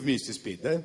вместе спеть, да?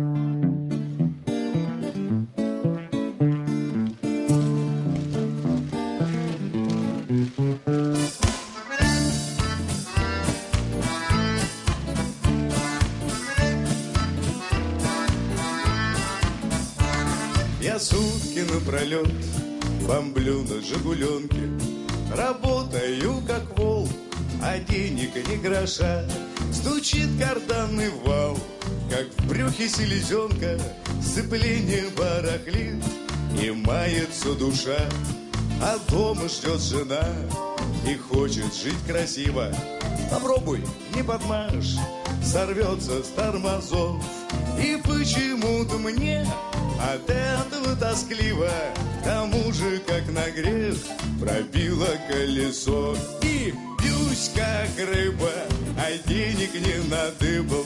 Я сутки напролет бомблю на «Жигуленке», работаю как вол, а денег ни гроша. Стучит карданный вал, как в брюхе селезенка, сцепление барахлит и мается душа. А дома ждет жена и хочет жить красиво. Попробуй, не подмажь, сорвется с тормозов. И почему-то мне от этого тоскливо. К тому же, как на грех, пробило колесо. И бьюсь, как рыба, а денег не надыбал.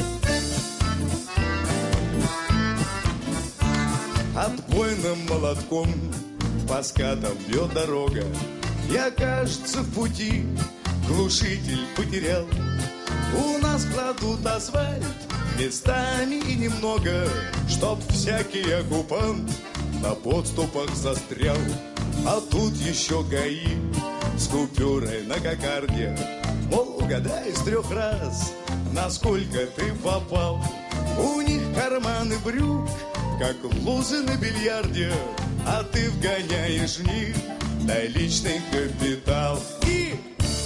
Отбойным молотком по скатам бьет дорога. Я, кажется, в пути глушитель потерял. У нас кладут асфальт местами и немного, чтоб всякий оккупант на подступах застрял. А тут еще ГАИ с купюрой на кокарде. Мол, угадай с 3 раз, насколько ты попал. У них карманы брюк, как лузы на бильярде, а ты вгоняешь в них наличный капитал. И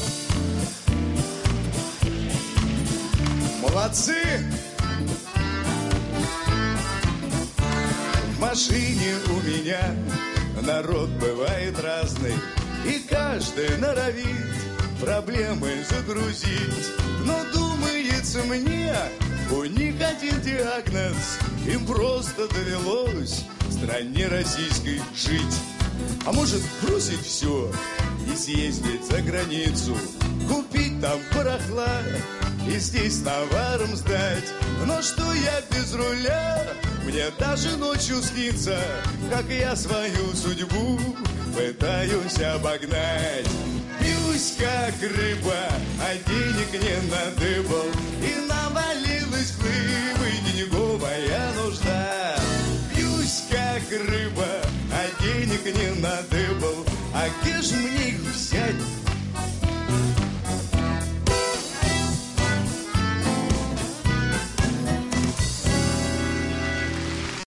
молодцы! В машине у меня народ бывает разный, и каждый норовит проблемы загрузить. Но думается мне, у них один диагноз: им просто довелось в стране российской жить. А может бросить все и съездить за границу, купить там барахла и здесь товаром сдать. Но что я без руля, мне даже ночью снится, как я свою судьбу пытаюсь обогнать. Бьюсь, как рыба, а денег не надыбал, и навалилась глыбой денеговая нужда. Бьюсь, как рыба, а денег не надыбал, а где ж